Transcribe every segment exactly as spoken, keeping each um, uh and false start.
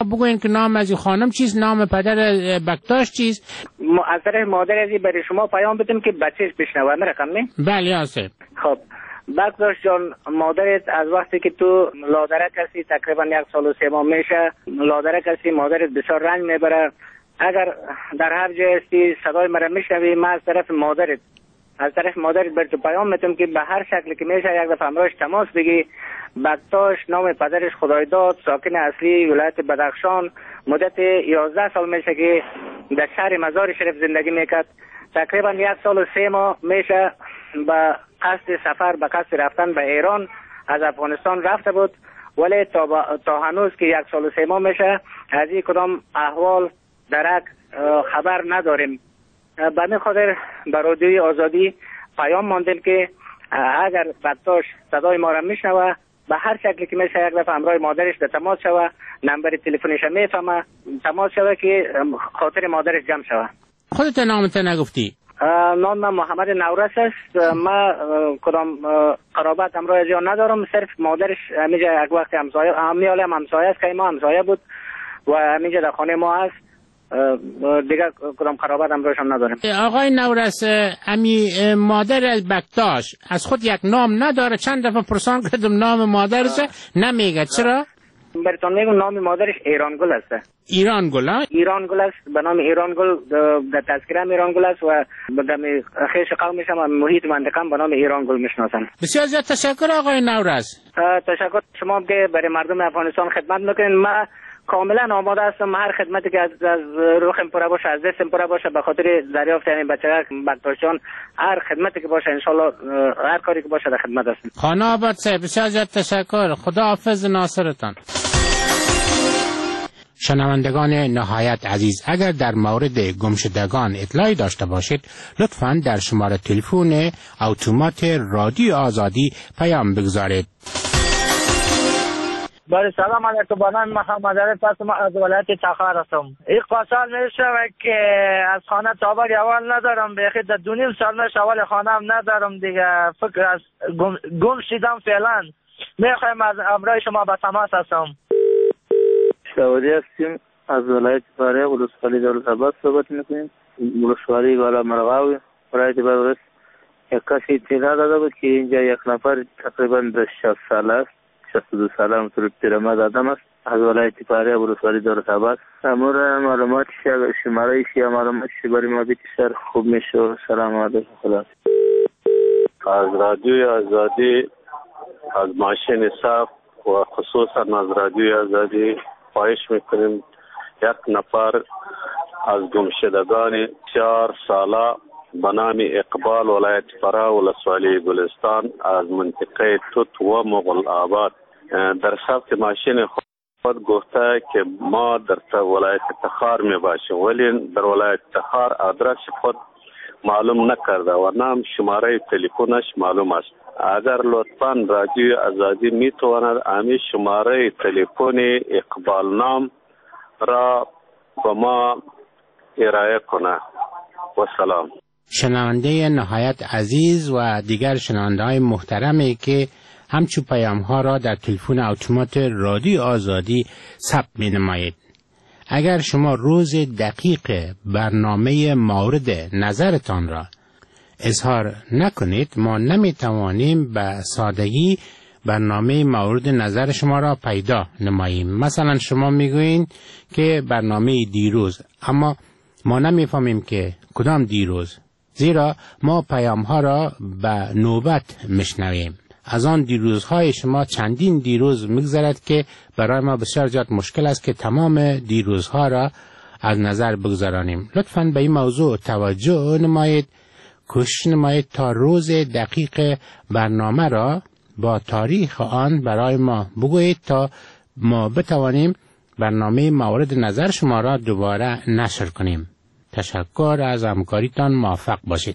بگوین که نام از این خانم چیست، نام پدر بکتاش چیست. از طرف مادر ازی برای شما پیام بدیم که بچهش بشنوه. رقم می؟ بله آسف. خب بکتاش جان، مادرت از وقتی که تو لادرک هستی تقریبا یک سال و سه ماه میشه لادرک هستی، مادرت بسیار رنج میبره. اگر در هر جای هستی صدای مرا میشنوی، من از طرف مادرت از طرف مادرت بر تو پیام میتونم که به هر شکلی که میشه یک دفعه همراهش تماس بگی. بکتاش نام پدرش خدایداد، ساکن اصلی ولایت بدخشان، مدت یازده سال میشه که در شهر مزار شریف زندگی میکرد. تقریبا یک سال و سه ماه میشه به قصد سفر به قصد رفتن به ایران از افغانستان رفته بود، ولی تا, با... تا هنوز که یک سال و سه ماه میشه از این کدام احوال درک خبر نداریم. به همین خاطر به رادیوی آزادی پیام ماندیم که اگر بکتاش صدای ما را میشنوه به هر شکلی که میشه یک دفعه همراه مادرش به تماس شوه، نمبر تلفنش میفهمه، تماس شوه که خاطر مادرش جمع شوه. خودت نامت نگفتی؟ نام من محمد نورس است. ما کدام قرابت همراه از ندارم، صرف مادرش همیجا یک وقت همسایه همیاله هم همسایه است که ما همسایه بود و همیجا در خانه ما است. دیگه کدام قرابت همراهش هم ندارم. آقای نورس، امی مادر بکتاش از خود یک نام نداره؟ چند دفعه پرسان کردم نام مادرش نمیگه، چرا؟ براتون میگم نام مادرش ایرانگل است. ایرانگل ها؟ ایرانگل است، به نام ایرانگل در تذکره ایرانگل است و در خیش قومش هم محیط منطقه هم به نام ایرانگل میشناسن. بسیار زیاد تشکر آقای نورس. تشکر شما که برای مردم افغانستان خدمت میکنین. ما کاملا آماده هستم هر خدمتی که از از روحم پره باشه، از دستم پره باشه، به خاطر دریافت این بچه‌ها بکتاشان هر خدمتی که باشه انشالله هر کاری که باشه در خدمت هستم. خانه آباد صاحب بسیار زیاد تشکر. خدا حافظ ناصرتان. شنوندگان نهایت عزیز، اگر در مورد گمشدگان اطلاعی داشته باشید لطفاً در شماره تلفن اتومات رادیو آزادی پیام بگذارید. بله سلام علیکم، با نام محمد علی پس از ولایت تخار هستم. این قاسال میشه که از خانه تابر اول ندارم، بخیر در دو نیم سال میشه اول خانه هم ندارم دیگه، فکر از گم, گم شدم فعلا. میخوایم از امرای شما به تماس هستم. شوری هستیم از ولایت فاریاب ولسوالی دولت‌آباد صحبت میکنیم. ولسوالی بالا مرغاوی ولایت فاریاب. یک کسی اطلاع داده بود که اینجا یک نفر تقریبا شصت ساله است، شصت و دو ساله همطور پیرمرد آدم است، از ولایت فاریاب ولسوالی دولت‌آباد. امور معلومات شماره یا معلومات برای ما بیشتر خوب میشه. سلام علیکم. خدا. از رادیوی آزادی، از ماشین صاف و خصوصا از رادیوی آزادی خواهش میکنیم یک نفر از گمشدگان چهار ساله به نام اقبال ولایت فرا ولسوالی گلستان از منطقه توت و مغل آباد در ثبت ماشین خود گفته که ما در ولایت تخار می باشیم، ولی در ولایت تخار آدرس خود معلوم نکرده و نام شماره تلفنش معلوم است. اگر لطفاً رادیوی آزادی میتواند امی شماره تلفن اقبال نام را به ما ارائه کنه. و سلام. شنونده نهایت عزیز و دیگر شنونده های محترمی که همچون پیام ها را در تلفن اتومات رادیو آزادی ثبت می نمایید. اگر شما روز دقیق برنامه مورد نظرتان را اظهار نکنید، ما نمی توانیم به سادگی برنامه مورد نظر شما را پیدا نماییم. مثلا شما میگویید که برنامه دیروز، اما ما نمیفهمیم که کدام دیروز، زیرا ما پیام ها را به نوبت میشنویم. از آن دیروزهای شما چندین دیروز میگذرد که برای ما بسیار زیاد مشکل است که تمام دیروزها را از نظر بگذارانیم. لطفاً به این موضوع توجه نمایید. کوشش نمایید تا روز دقیق برنامه را با تاریخ آن برای ما بگویید تا ما بتوانیم برنامه مورد نظر شما را دوباره نشر کنیم. تشکر از همکاریتان، موفق باشید.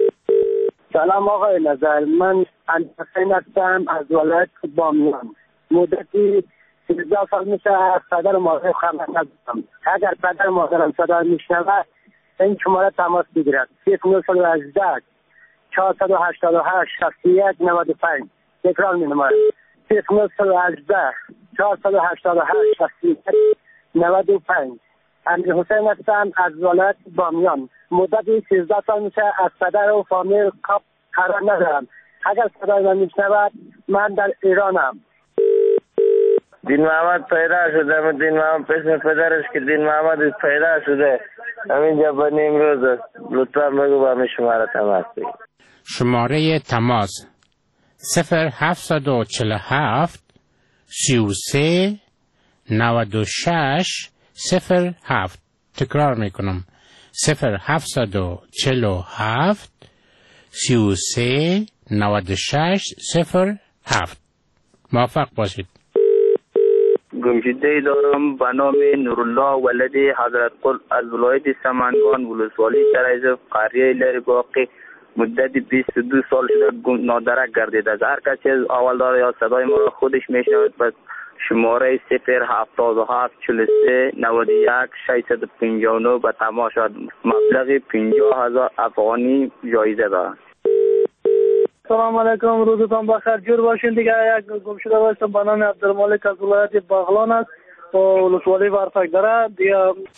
سلام آقای نظر، من حسین هستم از ولایت بامیان. مدتی سیزده سال میشه از پدر و مادر خبر ندارم. اگر پدر و مادرم صدا میشنود این شماره تماس بگیرد. صفر نه یک هشت چهارصد و هشتاد و هشت شصت و یک نود و پنج. تکرار می نمایم. صفر نه یک هشت چهارصد و هشتاد و هشت شصت و یک نود و پنج. امیر حسین هستم از ولایت بامیان. مدتی سیزده سال میشه از پدر و فامیل قرار ندارم. اگر صدای من میشنود من در ایرانم. دین محمد پیدا شده. من دین محمد پسر پدرش که دین محمد پیدا شده همینجا بنی امروز است. لطفا بگو با همین شماره تماس بگیر. شماره تماس صفر هفتصد و چهل و هفت سی و سه نود و شش صفر هفت. تکرار میکنم صفر هفتصد و چهل و هفت سی و سه نود و شش صفر هفت. موفق باشید. گمشده دارم به نام نورالله ولد حضرت قل از ولایت سمنگان ولسوالی شرایط قریه لری باقی مدت بیست و دو سال شده نادرک گردیده است. هر کسی از اول داره یا صدای ما را خودش میشنود به شماره صفر هفتاد و هفت چهل و سه نود و یک ششصد و پنجاه و نه به تماس شد. مبلغ پنجاه هزار افغانی جایزه دارد. سلام علیکم، روزتان بخیر، جور باشین. دیگه یک گمشده هستم به نام عبدالمالک از ولایت بغلان است و ولسوالی ورتک داره. دیگه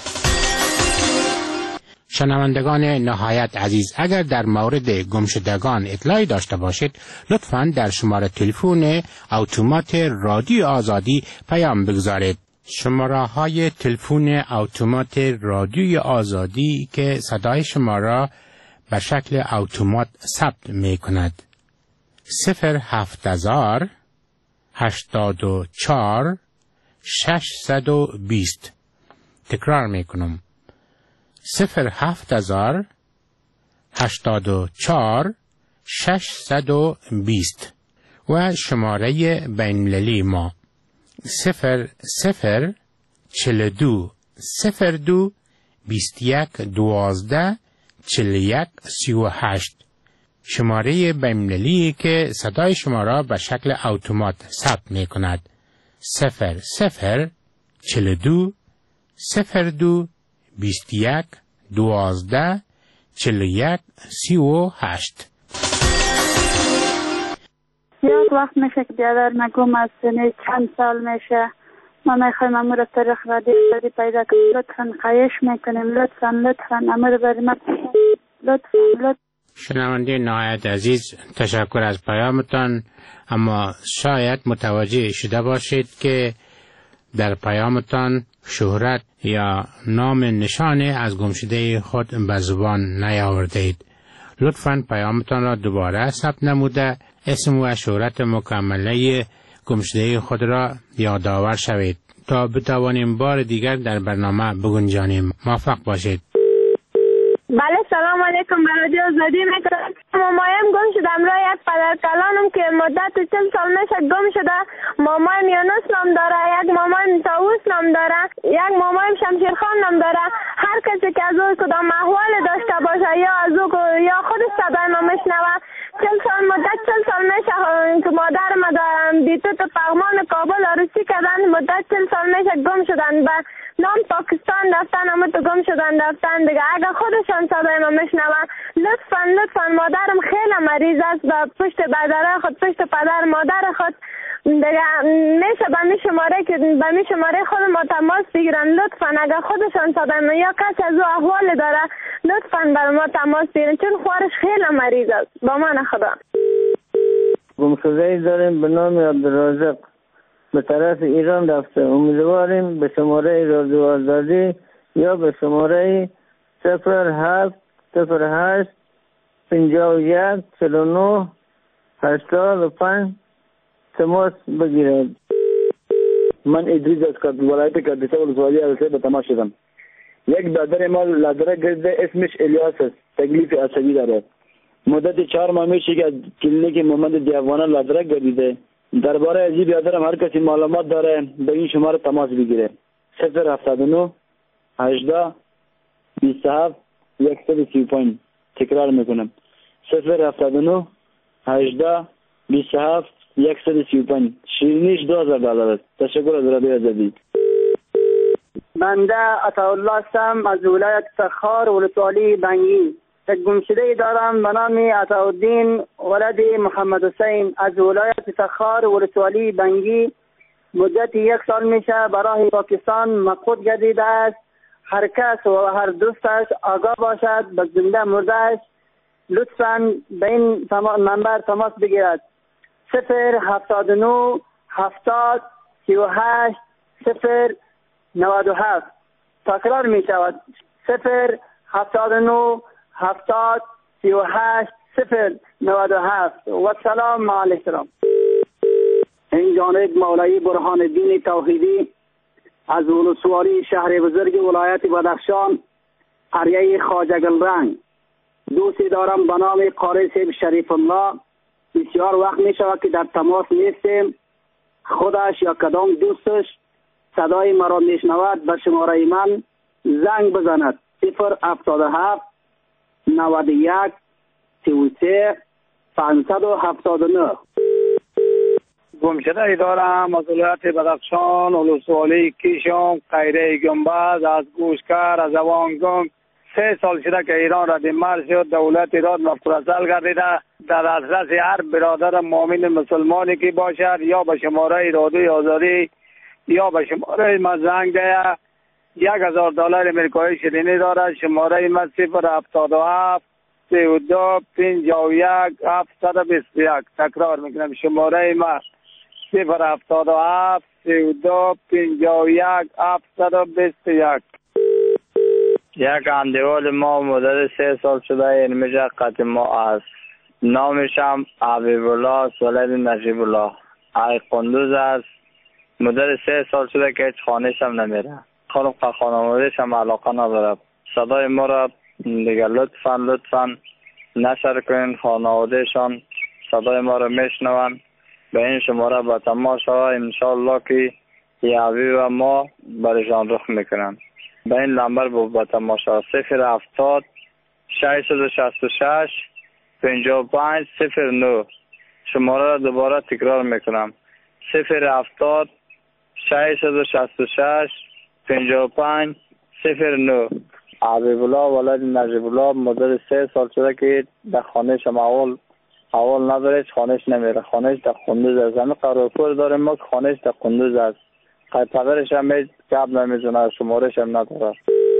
شنوندگان نهایت عزیز، اگر در مورد گمشدگان اطلاعی داشته باشید لطفاً در شماره تلفن اتومات رادیو آزادی پیام بگذارید. شماره های تلفن اتومات رادیو آزادی که صدای شما را به شکل اتومات ثبت می کند: صفر هفت هزار هشتاد و چهار ششصد و بیست. تکرار می کنم: صفر هفت هزار هشتاد و چهار ششصد و بیست. و شماره بین‌المللی ما صفر صفر چهل و دو صفر دو بیست و یک دوازده چهل و یک سی و هشت. شماره بین‌المللی که صدای شما را به شکل اتومات ثبت می کند: صفر صفر چهل و دو صفر دو بیست و یک دوازده چهل و یک سی و هشت. یک وقت میشه که بیادر مگم از سنه چند سال میشه ما میخوایم امور طریق رادیو پیدا کنیم. لطفا خواهش میکنیم لطفا لطفا امور بر ما لطفا لطفا. شنونده نهایت عزیز، تشکر از پیامتان، اما شاید متوجه شده باشید که در پیامتان شهرت یا نام نشانه از گمشده خود به زبان نیاوردید. لطفاً پیامتان را دوباره ثبت نموده اسم و شهرت مکمله گمشده خود را یادآور شوید تا بتوانیم بار دیگر در برنامه بگنجانیم. موفق باشید. بله، سلام علیکم. به رادیو آزادی میکنم. مامایم گم شدم را یک پدر کلانم که مدت چند سال میشه گم شده. مامایم یونس نام داره، یک مامایم طاووس نام داره، یک مامایم شمشیرخان نام داره. هر کسی که از او کدام احوال داشته باشه یا از او یا خودش صدای ما میشنوه، چل سال مدت چل سال میشه که مادر ما دارم دیتو تو پغمان کابل عروسی کردن. مدت چل سال میشه گم شدن به نام پاکستان رفتن، اما تو گم شدن رفتن دیگه. اگر خودشان صدای ما میشنون لطفا لطفا، مادرم خیلی مریض است و پشت بدره خود پشت پدر مادر خود دیگه میشه به می شماره که به می شماره خود ما تماس بگیرن. لطفا اگر خودشان صدای ما یا کسی از او احوال داره لطفا بر ما تماس بگیرن، چون خوارش خیلی مریض است. با من خدا. گمشده‌ای داریم به نام عبدالرازق به طرف ایران رفته. امیدواریم به شماره رادیو آزادی یا به شماره صفر هفت صفر هشت پنجاه و یک چهل و نه هشتاد و پنج تماس بگیرد. من ادریس از ولایت کردستان ولسوالی عروسی به تماس شدم. یک برادر ما لادره گرده، اسمش الیاس است، تکلیف عصبی داره. مدت چهار ماه میشه که از کلینیک محمد دیوانه لادره گردیده. درباره از این برادرم هر کسی معلومات داره به این شماره تماس بگیره: صفر هفتاد و نه هجده بیست و هفت صد و سی و پنج. تکرار میکنم: صفر هفتاد و نه هجده بیست و هفت صد و سی و پنج. شیرینیش دو هزار دلار است. تشکر از رادیو آزادی. بنده عطاالله هستم از ولایت تخار ولسوالی بنگی. یک گمشده دارم به نام عطاالدین ولد محمد حسین از ولایت تخار ولسوالی بنگی. مدت یک سال میشه برای پاکستان مفقود گردیده است. هر کس و هر دوستش آگاه باشد به زنده مردهش لطفاً به این منبر تماس بگیرد. صفر هفتاد و نه هفتاد سی و هشت صفر نود و هفت. تکرار می شود صفر هفتاد و نه هفتاد سی و هشت صفر نود و هفت. و سلام علیکم. این جانب مولوی برهان الدین توحیدی از ولسوالی شهر بزرگ ولایت بدخشان قریه خواجه گلرنگ. دوستی دارم به نام قاری صاحب شریف الله. بسیار وقت می شود که در تماس نیستیم. خودش یا کدام دوستش صدای مرا میشنود به شماره من زنگ بزند. صفر هفتاد و هفت نود و یک سی و سه پانصد و هفتاد و نه. گمشده دارم از ولایت بدخشان ولسوالی کیشم قیره گنبز از گوشکر از اوانگم. سه سال شده که ایران را دیمار شد. دولت ایران مفرزل گردیده. در دسترس هر برادر مؤمن مسلمانی که باشد یا به شماره رادیوی آزادی یا به شماره ما زنگ ده. یک هزار دلار امریکایی شیرینی دارد. شماره ما صفر هفتاد و هفت سی و دو پنجاه و یک هفتصد و بیست و یک. تکرار میکنم شماره ما صفر هفتاد و هفت سی و دو پنجاه و یک هفتصد و بیست و یک. یک اندیوال ما مدت سه سال شده این میشه قطع ما است. نامشم حبیب الله ولد نجیب الله ای قندوز است. مدت سه سال شده که هیچ خانه‌ش هم نمیره. خانم و خانواده‌ش هم علاقه نداره. صدای ما را دیگه لطفاً لطفاً نشر کنین. خانواده‌شان صدای ما را میشنون. به این شماره با تماس شود انشاءالله که یه حبیب ما برشان رخ میکنن. به این نمبر با تماس شود صفر هفتاد ششصد و شصت و شش پنجاه و پنج صفر نه. شماره را دوباره تکرار میکنم صفر هفتاد ششصد و شصت و شش پنجاه و پنج صفر نه. حبیب الله ولد نجیب الله مدت سه سال شده که در خانهش هم اول اول نداره. خانهش نمیره. خانهش در قندوز است. همه قرارپور داریم ما که خانهش در قندوز است. قطعش هم هیچ کب نمیزونه. شمارش هم نداره.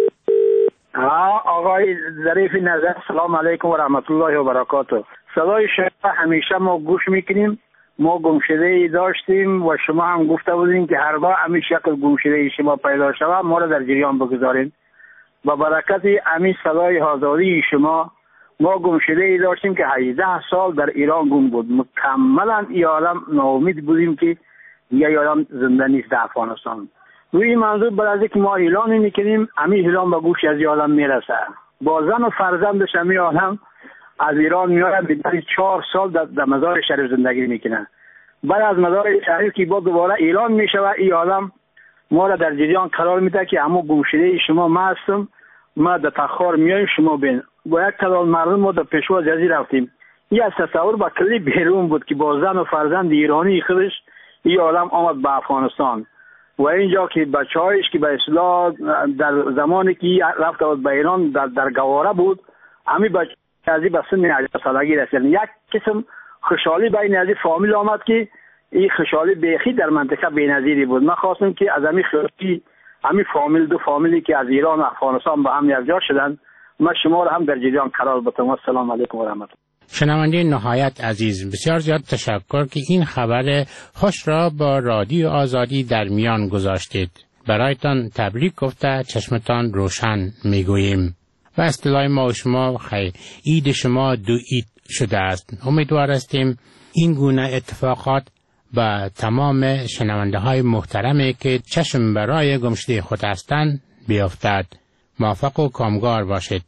آقای ظریف نظر سلام علیکم و رحمت الله و برکاته. صدای شما همیشه ما گوش میکنیم. ما گمشده ای داشتیم و شما هم گفته بودین که هرگاه همین شکل گمشده ای شما پیدا شود ما را در جریان بگذارین. با برکت همین صدای آزادی شما ما گمشده ای داشتیم که هجده سال در ایران گم بود. مکملا ای عالم ناامید بودیم که دیگه یادم زنده نیست در افغانستان. روی این منظور بعد از اینکه ما اعلان میکنیم همین اعلان به گوش از عالم میرسه. با زن و فرزندش همین عالم از ایران میاد بدون چهار سال در, در مزار شریف زندگی میکنه. بعد از مزار شریف که با دوباره اعلان میشه و این عالم ما را در جریان قرار میده که اما گمشده شما ما هستم. ما در تخار میایم شما بین. با یک کلال مردم ما در پیشوا جزی رفتیم. این از تصور با کلی بیرون بود که با زن و فرزند ایرانی خودش این عالم آمد به افغانستان. و اینجا که بچه‌هایش که به اصطلاح در زمانی که رفت به ایران در در گواره بود همین بچه از این به سن هجده سالگی رسید. یک قسم خوشحالی بین از این فامیل آمد که این خوشحالی بیخی در منطقه بی‌نظیری بود. من خواستم که از همین خوشحالی همین فامیل دو فامیلی که از ایران و افغانستان به هم یکجا شدن ما شما را هم در جریان قرار بدم. السلام علیکم و رحمت الله. شنونده نهایت عزیز بسیار زیاد تشکر که این خبر خوش را با رادیو آزادی در میان گذاشتید. برایتان تبریک گفته چشمتان روشن میگوییم و اصطلاح ما و شما خیر عید شما دو عید شده است. امیدوار هستیم این گونه اتفاقات با تمام شنونده های محترمی که چشم برای گمشده خود هستند بیافتد. موفق و کامگار باشید.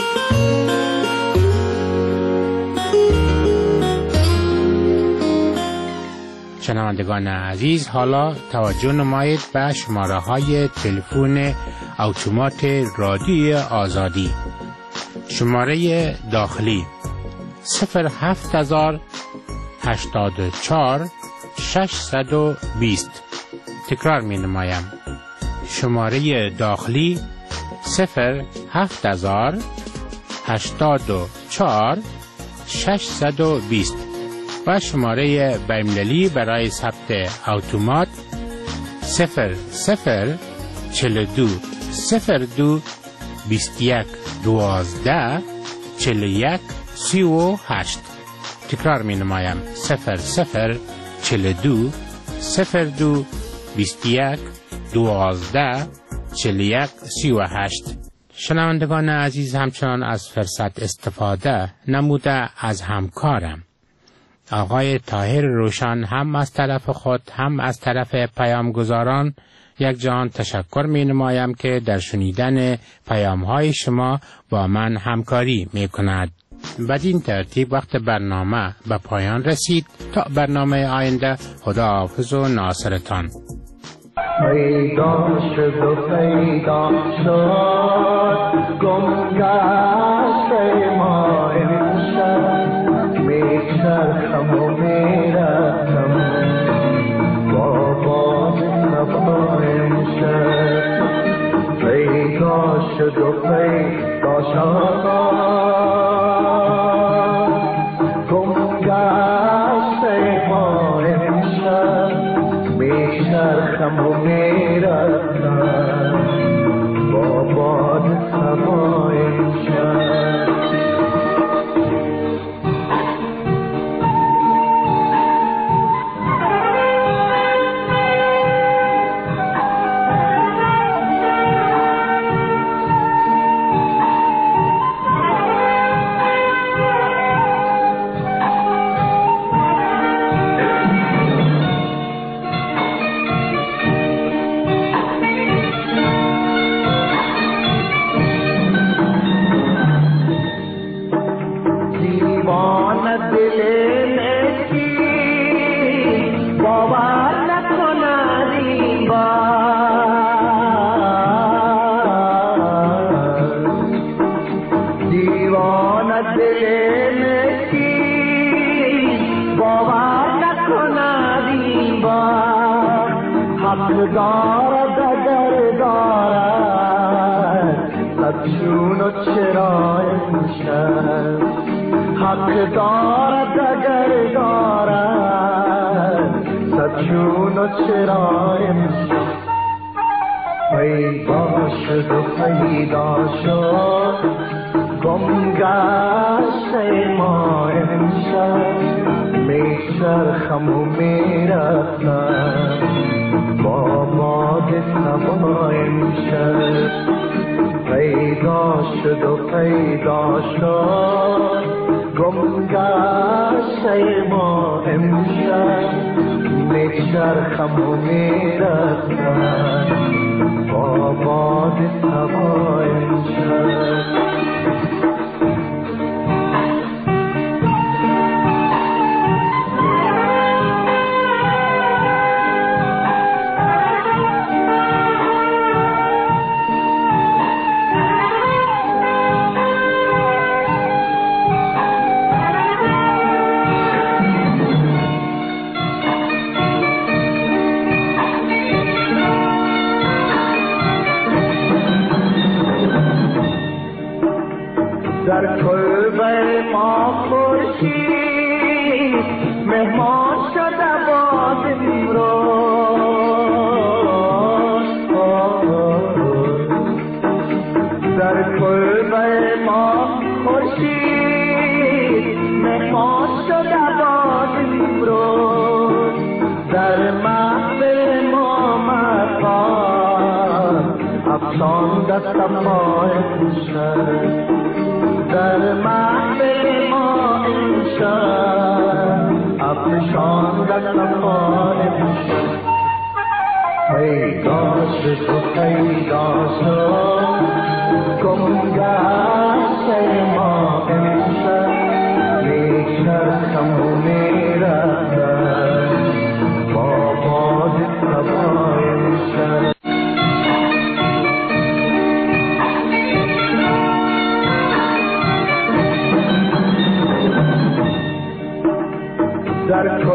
شنوندگان عزیز حالا توجه نمایید به شماره های تلفن اتومات رادیو آزادی. شماره داخلی صفر هفت هزار هشتاد و چهار ششصد و بیست. تکرار می نمایم. شماره داخلی صفر هفت هزار هشتاد و چهار ششصد و بیست و شماره بین‌المللی برای ثبت اتومات صفر صفر چل دو صفر دو بیست یک دوازده چل یک سی و هشت. تکرار می نمایم صفر صفر چل دو صفر دو بیست یک دوازده چل یک سی و هشت. شنوندگان عزیز، همچنان از فرصت استفاده نموده از همکارم آقای طاهر روشن هم از طرف خود هم از طرف پیامگزاران یک جان تشکر می نمایم که در شنیدن پیام های شما با من همکاری می کند. بدین ترتیب وقت برنامه به پایان رسید. تا برنامه آینده، خدا حافظ و ناصرتان. پیدا شد و پیدا شد گم گشت ما امشب میچرخم و میرفتم با باد صبا امشب پیدا شد و پیدا شد گم گشت ما امشب میچرخم و میرفتم با باد صبا امشب دارد اگر دارد صدشون و چرا امشب حق دارد اگر دارد صدشون و چرا امشب پیدا شد و پیدا شد گم گشت ما امشب میچرخم و میرفتم با باد صبا امشب پیدا شد و پیدا شد گم گشت ما امشب میچرخم و میرفتم با باد صبا امشب در کلبه ما خورشید مهمان شده باد امروز در کلبه ما خورشید مهمان شده باد امروز در محفل ما مقام افشانده صبا امشب در محفل ما امشب افشانده صبا امشب پیدا شد و پیدا شد گم گشت ما امشب میچرخم و میرفتم با باد صبا امشب در